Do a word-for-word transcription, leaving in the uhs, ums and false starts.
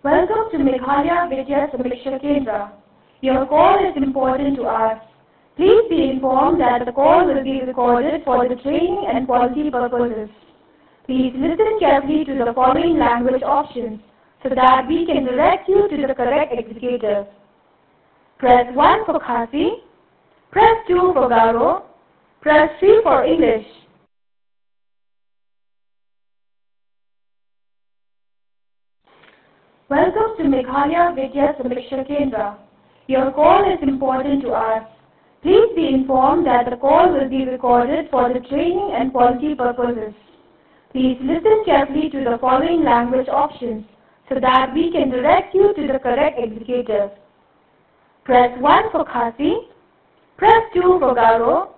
Welcome to Meghalaya Vidya Samiksha Kendra. Your call is important to us. Please be informed that the call will be recorded for the training and quality purposes. Please listen carefully to the following language options so that we can direct you to the correct executive. Press one for Khasi, press two for Garo, press three for English. Welcome to Meghalaya Vidya Samiksha Kendra. Your call is important to us. Please be informed that the call will be recorded for the training and quality purposes. Please listen carefully to the following language options so that we can direct you to the correct executive. Press one for Khasi, press two for Garo,